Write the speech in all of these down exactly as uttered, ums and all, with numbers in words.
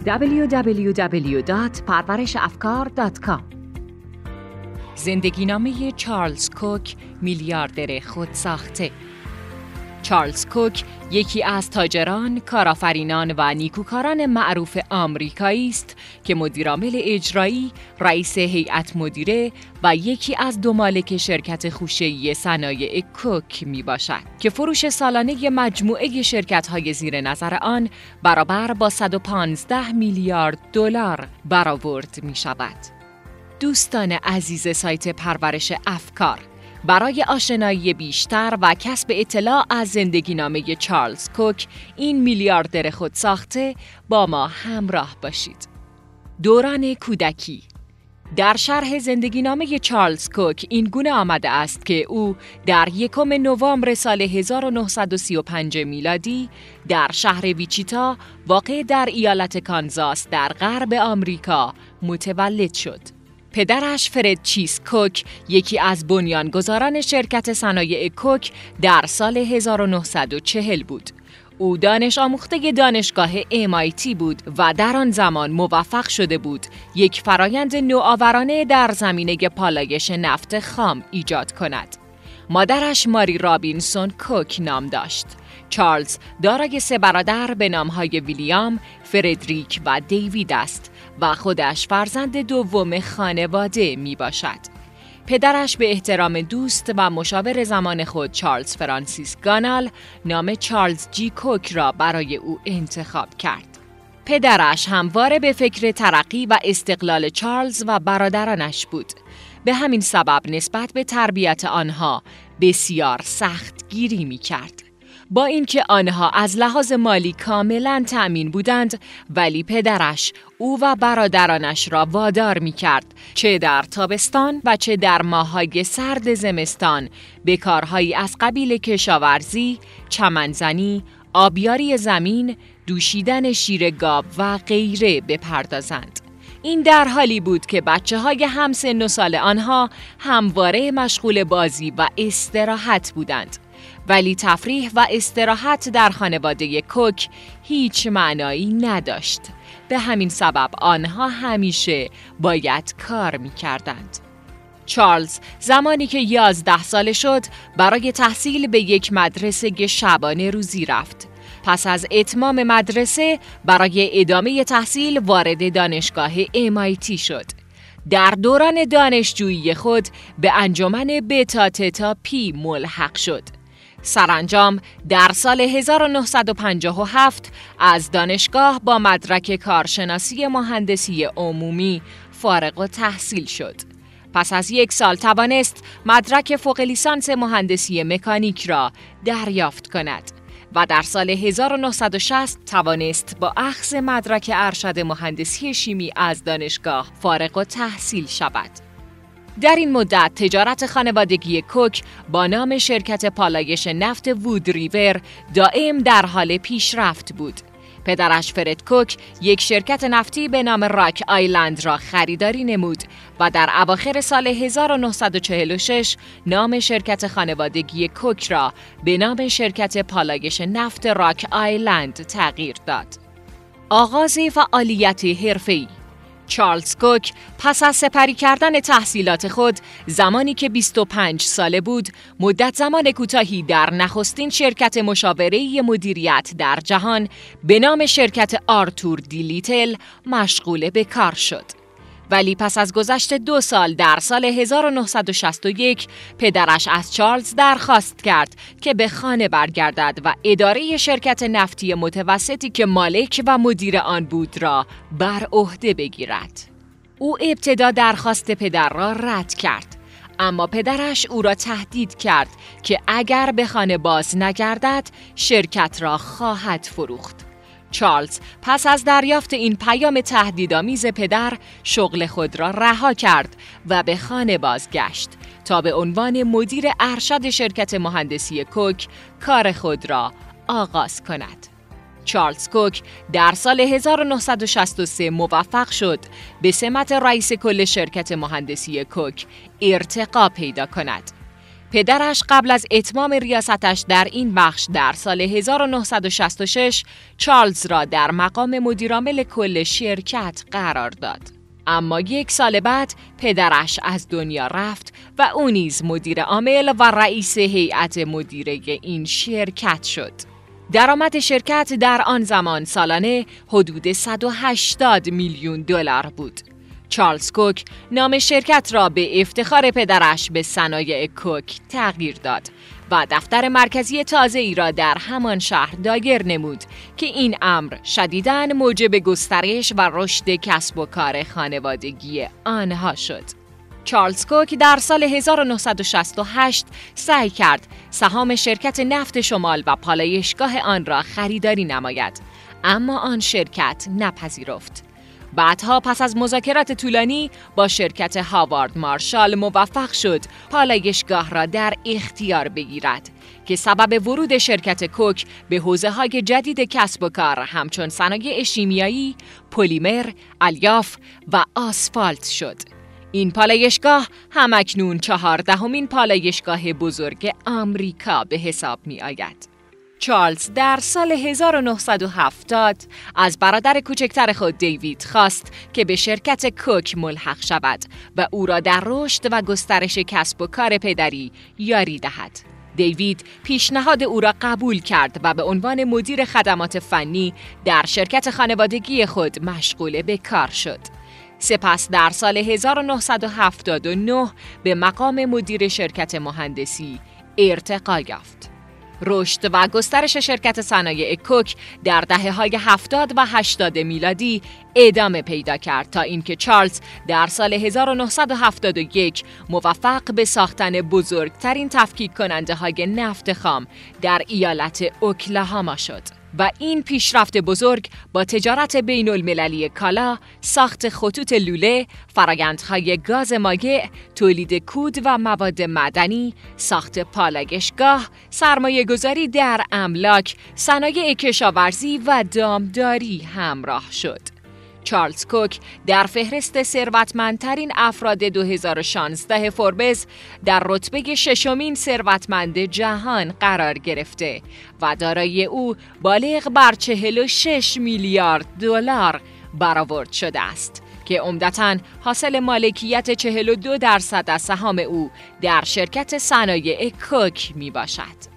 دبلیو دبلیو دبلیو دات پرورش افکار دات کام. زندگینامه چارلز کوک، میلیاردر خودساخته. چارلز کوک یکی از تاجران، کارآفرینان و نیکوکاران معروف آمریکایی است که مدیرعامل اجرایی، رئیس هیئت مدیره و یکی از دو مالک شرکت خوشه‌ای صنایع کوک می باشد که فروش سالانه مجموعه شرکت‌های زیر نظر آن برابر با صد و پانزده میلیارد دلار برآورد می شود. دوستان عزیز سایت پرورش افکار، برای آشنایی بیشتر و کسب اطلاع از زندگینامه چارلز کوک، این میلیاردر خودساخته، با ما همراه باشید. دوران کودکی. در شرح زندگینامه چارلز کوک این گونه آمده است که او در یکم نوامبر سال هزار و نهصد و سی و پنج میلادی در شهر ویچیتا واقع در ایالت کانزاس در غرب آمریکا متولد شد. پدرش فرد چیز کوک، یکی از بنیانگذاران شرکت صنایع کوک، در سال هزار و نهصد و چهل بود. او دانش آموخته دانشگاه ام آی تی بود و در آن زمان موفق شده بود یک فرایند نوآورانه در زمینه پالایش نفت خام ایجاد کند. مادرش ماری رابینسون کوک نام داشت. چارلز دارای سه برادر به نامهای ویلیام، فردریک و دیوید است و خودش فرزند دوم خانواده می باشد. پدرش به احترام دوست و مشاور زمان خود چارلز فرانسیس گانال نام چارلز جی کوک را برای او انتخاب کرد. پدرش همواره به فکر ترقی و استقلال چارلز و برادرانش بود. به همین سبب نسبت به تربیت آنها بسیار سخت گیری می کرد. با اینکه آنها از لحاظ مالی کاملاً تأمین بودند، ولی پدرش او و برادرانش را وادار می‌کرد چه در تابستان و چه در ماه‌های سرد زمستان به کارهایی از قبیل کشاورزی، چمنزنی، آبیاری زمین، دوشیدن شیر گاو و غیره بپردازند. این در حالی بود که بچه‌های همسن و سال آنها همواره مشغول بازی و استراحت بودند. ولی تفریح و استراحت در خانواده کوک هیچ معنایی نداشت. به همین سبب آنها همیشه باید کار می‌کردند. چارلز زمانی که یازده ساله شد برای تحصیل به یک مدرسه شبانه روزی رفت. پس از اتمام مدرسه برای ادامه تحصیل وارد دانشگاه ام آی تی شد. در دوران دانشجویی خود به انجمن بتا تتا پی ملحق شد. سرانجام در سال هزار و نهصد و پنجاه و هفت از دانشگاه با مدرک کارشناسی مهندسی عمومی فارغ التحصیل شد. پس از یک سال توانست مدرک فوق لیسانس مهندسی مکانیک را دریافت کند و در سال هزار و نهصد و شصت توانست با اخذ مدرک ارشد مهندسی شیمی از دانشگاه فارغ التحصیل شود. در این مدت تجارت خانوادگی کوک با نام شرکت پالایش نفت وود ریور دائم در حال پیشرفت بود. پدرش فرد کوک یک شرکت نفتی به نام راک آیلند را خریداری نمود و در اواخر سال هزار و نهصد و چهل و شش نام شرکت خانوادگی کوک را به نام شرکت پالایش نفت راک آیلند تغییر داد. آغاز فعالیت حرفه‌ای. چارلز کوک پس از سپری کردن تحصیلات خود، زمانی که بیست و پنج ساله بود، مدت زمان کوتاهی در نخستین شرکت مشاوره‌ای مدیریت در جهان به نام شرکت آرتور دی لیتل مشغول به کار شد. ولی پس از گذشت دو سال در سال هزار و نهصد و شصت و یک پدرش از چارلز درخواست کرد که به خانه برگردد و اداره شرکت نفتی متوسطی که مالک و مدیر آن بود را بر عهده بگیرد. او ابتدا درخواست پدر را رد کرد، اما پدرش او را تهدید کرد که اگر به خانه باز نگردد شرکت را خواهد فروخت. چارلز پس از دریافت این پیام تهدیدآمیز پدر شغل خود را رها کرد و به خانه بازگشت تا به عنوان مدیر ارشد شرکت مهندسی کوک کار خود را آغاز کند. چارلز کوک در سال هزار و نهصد و شصت و سه موفق شد به سمت رئیس کل شرکت مهندسی کوک ارتقا پیدا کند. پدرش قبل از اتمام ریاستش در این بخش در سال هزار و نهصد و شصت و شش چارلز را در مقام مدیرعامل کل شرکت قرار داد. اما یک سال بعد پدرش از دنیا رفت و او نیز مدیر عامل و رئیس هیئت مدیره این شرکت شد. درآمد شرکت در آن زمان سالانه حدود صد و هشتاد میلیون دلار بود. چارلز کوک نام شرکت را به افتخار پدرش به صنایع کوک تغییر داد و دفتر مرکزی تازه‌ای را در همان شهر دایر نمود که این امر شدیداً موجب گسترش و رشد کسب و کار خانوادگی آنها شد. چارلز کوک در سال هزار و نهصد و شصت و هشت سعی کرد سهام شرکت نفت شمال و پالایشگاه آن را خریداری نماید، اما آن شرکت نپذیرفت. بعدها پس از مذاکرات طولانی با شرکت هاوارد مارشال موفق شد پالایشگاه را در اختیار بگیرد که سبب ورود شرکت کوک به حوزه‌های جدید کسب و کار همچون صنایع شیمیایی، پلیمر، الیاف و آسفالت شد. این پالایشگاه همکنون چهاردهمین پالایشگاه بزرگ آمریکا به حساب می آید. چارلز در سال هزار و نهصد و هفتاد از برادر کوچکتر خود دیوید خواست که به شرکت کوک ملحق شود و او را در رشد و گسترش کسب و کار پدری یاری دهد. دیوید پیشنهاد او را قبول کرد و به عنوان مدیر خدمات فنی در شرکت خانوادگی خود مشغول به کار شد. سپس در سال هزار و نهصد و هفتاد و نه به مقام مدیر شرکت مهندسی ارتقا یافت. رشد و گسترش شرکت صنایع کوک در دهه‌های هفتاد و هشتاد میلادی ادامه پیدا کرد تا اینکه چارلز در سال هزار و نهصد و هفتاد و یک موفق به ساختن بزرگترین تفکیک کننده های نفت خام در ایالت اوکلاهاما شد و این پیشرفت بزرگ با تجارت بین المللی کالا، ساخت خطوط لوله، فرآیندهای گاز مایع، تولید کود و مواد معدنی، ساخت پالایشگاه، سرمایه گذاری در املاک، صنایع کشاورزی و دامداری همراه شد. چارلز کوک در فهرست ثروتمندترین افراد دو هزار و شانزده فوربس در رتبه ششمین ثروتمند جهان قرار گرفته و دارایی او بالغ بر چهل و شش میلیارد دلار برآورد شده است که عمدتاً حاصل مالکیت چهل و دو درصد از سهام او در شرکت صنایع کوک می باشد.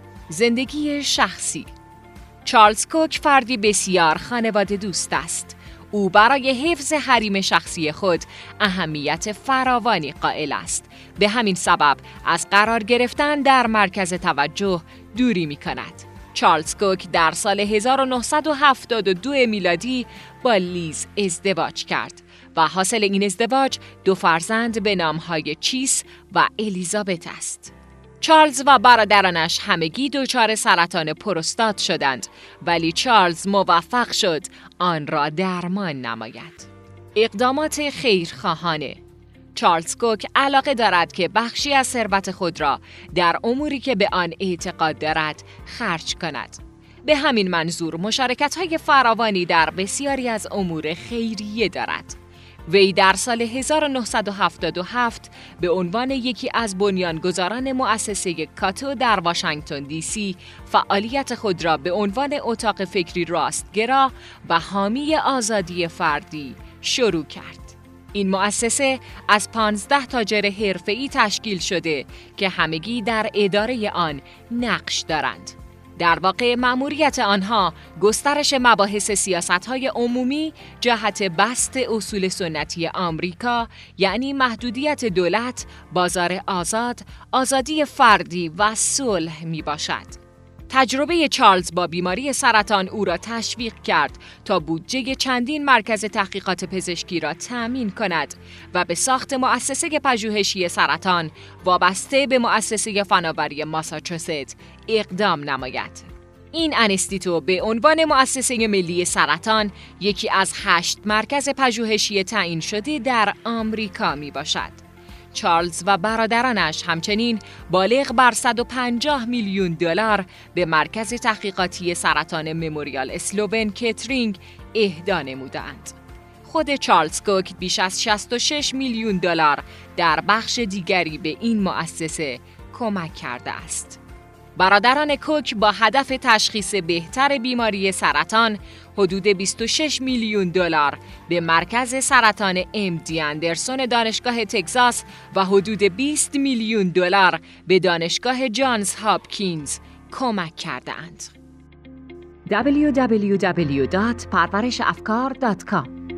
زندگی شخصی. چارلز کوک فردی بسیار خانواده دوست است. او برای حفظ حریم شخصی خود اهمیت فراوانی قائل است. به همین سبب از قرار گرفتن در مرکز توجه دوری می کند. چارلز کوک در سال هزار و نهصد و هفتاد و دو میلادی با لیز ازدواج کرد و حاصل این ازدواج دو فرزند به نامهای چیس و الیزابت است. چارلز و برادرانش همگی دچار سرطان پروستات شدند، ولی چارلز موفق شد آن را درمان نماید. اقدامات خیرخواهانه. چارلز کوک علاقه دارد که بخشی از ثروت خود را در اموری که به آن اعتقاد دارد خرج کند. به همین منظور مشارکت‌های فراوانی در بسیاری از امور خیریه دارد. وی در سال هزار و نهصد و هفتاد و هفت به عنوان یکی از بنیانگذاران مؤسسه کاتو در واشنگتن دی سی فعالیت خود را به عنوان اتاق فکری راستگرا و حامی آزادی فردی شروع کرد. این مؤسسه از پانزده تاجر حرفه‌ای تشکیل شده که همگی در اداره آن نقش دارند. در واقع مأموریت آنها گسترش مباحث سیاست‌های عمومی جهت بسط اصول سنتی آمریکا، یعنی محدودیت دولت، بازار آزاد، آزادی فردی و صلح می باشد. تجربه چارلز با بیماری سرطان او را تشویق کرد تا بودجه چندین مرکز تحقیقات پزشکی را تأمین کند و به ساخت مؤسسه پژوهشی سرطان وابسته به مؤسسه فناوری ماساچوست اقدام نماید. این انستیتو به عنوان مؤسسه ملی سرطان یکی از هشت مرکز پژوهشی تعیین شده در آمریکا می باشد. چارلز و برادرانش همچنین بالغ بر صد و پنجاه میلیون دلار به مرکز تحقیقاتی سرطان مموریال اسلوون کترینگ اهدا نمودند. خود چارلز کوک بیش از شصت و شش میلیون دلار در بخش دیگری به این مؤسسه کمک کرده است. برادران کوک با هدف تشخیص بهتر بیماری سرطان حدود بیست و شش میلیون دلار به مرکز سرطان ام دی اندرسون دانشگاه تگزاس و حدود بیست میلیون دلار به دانشگاه جانز هاپکینز کمک کردند. دبلیو دبلیو دبلیو دات پرورش افکار دات کام